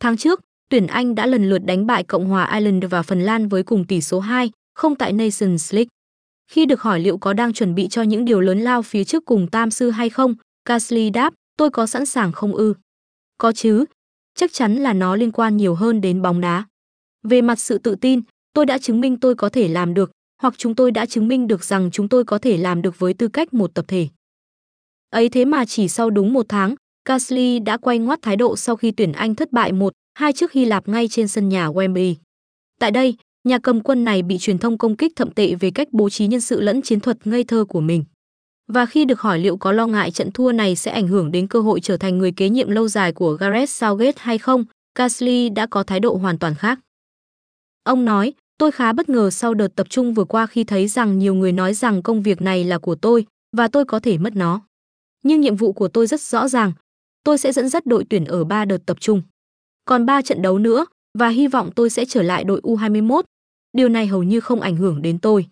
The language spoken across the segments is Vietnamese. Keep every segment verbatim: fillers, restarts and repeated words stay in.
Tháng trước, tuyển Anh đã lần lượt đánh bại Cộng hòa Ireland và Phần Lan với cùng tỷ số hai không tại Nations League. Khi được hỏi liệu có đang chuẩn bị cho những điều lớn lao phía trước cùng Tam sư hay không, Caslie đáp, tôi có sẵn sàng không ư? Có chứ, chắc chắn là nó liên quan nhiều hơn đến bóng đá. Về mặt sự tự tin, tôi đã chứng minh tôi có thể làm được, hoặc chúng tôi đã chứng minh được rằng chúng tôi có thể làm được với tư cách một tập thể. Ấy thế mà chỉ sau đúng một tháng, Caslie đã quay ngoắt thái độ sau khi tuyển Anh thất bại một hai trước Hy Lạp ngay trên sân nhà Wembley. Tại đây, nhà cầm quân này bị truyền thông công kích thậm tệ về cách bố trí nhân sự lẫn chiến thuật ngây thơ của mình. Và khi được hỏi liệu có lo ngại trận thua này sẽ ảnh hưởng đến cơ hội trở thành người kế nhiệm lâu dài của Gareth Southgate hay không, Caslie đã có thái độ hoàn toàn khác. Ông nói, tôi khá bất ngờ sau đợt tập trung vừa qua khi thấy rằng nhiều người nói rằng công việc này là của tôi và tôi có thể mất nó. Nhưng nhiệm vụ của tôi rất rõ ràng, tôi sẽ dẫn dắt đội tuyển ở ba đợt tập trung. Còn ba trận đấu nữa và hy vọng tôi sẽ trở lại đội U hai mươi mốt. Điều này hầu như không ảnh hưởng đến tôi.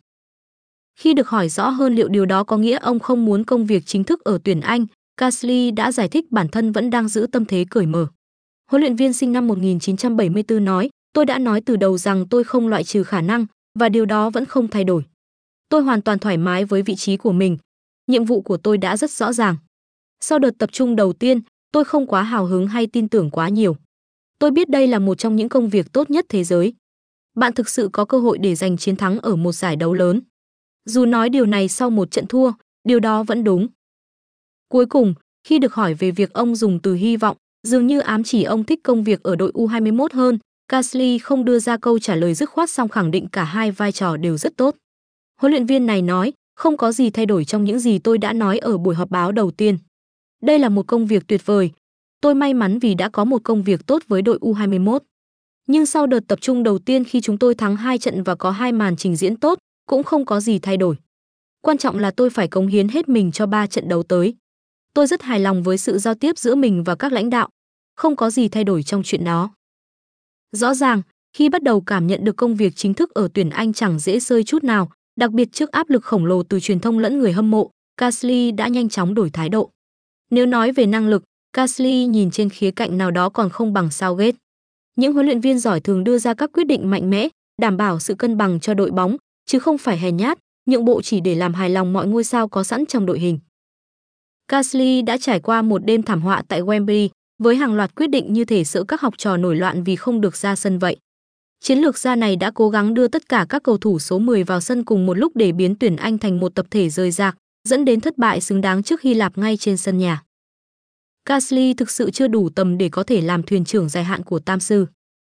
Khi được hỏi rõ hơn liệu điều đó có nghĩa ông không muốn công việc chính thức ở tuyển Anh, Caslie đã giải thích bản thân vẫn đang giữ tâm thế cởi mở. Huấn luyện viên sinh năm một nghìn chín trăm bảy mươi tư nói, tôi đã nói từ đầu rằng tôi không loại trừ khả năng và điều đó vẫn không thay đổi. Tôi hoàn toàn thoải mái với vị trí của mình. Nhiệm vụ của tôi đã rất rõ ràng. Sau đợt tập trung đầu tiên, tôi không quá hào hứng hay tin tưởng quá nhiều. Tôi biết đây là một trong những công việc tốt nhất thế giới. Bạn thực sự có cơ hội để giành chiến thắng ở một giải đấu lớn. Dù nói điều này sau một trận thua, điều đó vẫn đúng. Cuối cùng, khi được hỏi về việc ông dùng từ hy vọng, dường như ám chỉ ông thích công việc ở đội U hai mươi mốt hơn, Caslie không đưa ra câu trả lời dứt khoát song khẳng định cả hai vai trò đều rất tốt. Huấn luyện viên này nói, không có gì thay đổi trong những gì tôi đã nói ở buổi họp báo đầu tiên. Đây là một công việc tuyệt vời. Tôi may mắn vì đã có một công việc tốt với đội U hai mươi mốt. Nhưng sau đợt tập trung đầu tiên khi chúng tôi thắng hai trận và có hai màn trình diễn tốt, cũng không có gì thay đổi. Quan trọng là tôi phải cống hiến hết mình cho ba trận đấu tới. Tôi rất hài lòng với sự giao tiếp giữa mình và các lãnh đạo. Không có gì thay đổi trong chuyện đó. Rõ ràng, khi bắt đầu cảm nhận được công việc chính thức ở tuyển Anh chẳng dễ xơi chút nào, đặc biệt trước áp lực khổng lồ từ truyền thông lẫn người hâm mộ, Caslie đã nhanh chóng đổi thái độ. Nếu nói về năng lực, Caslie nhìn trên khía cạnh nào đó còn không bằng Southgate. Những huấn luyện viên giỏi thường đưa ra các quyết định mạnh mẽ, đảm bảo sự cân bằng cho đội bóng, chứ không phải hèn nhát, nhượng bộ chỉ để làm hài lòng mọi ngôi sao có sẵn trong đội hình. Caslie đã trải qua một đêm thảm họa tại Wembley, với hàng loạt quyết định như thể sợ các học trò nổi loạn vì không được ra sân vậy. Chiến lược gia này đã cố gắng đưa tất cả các cầu thủ số mười vào sân cùng một lúc để biến tuyển Anh thành một tập thể rời rạc, dẫn đến thất bại xứng đáng trước Hy Lạp ngay trên sân nhà. Caslie thực sự chưa đủ tầm để có thể làm thuyền trưởng dài hạn của Tam sư.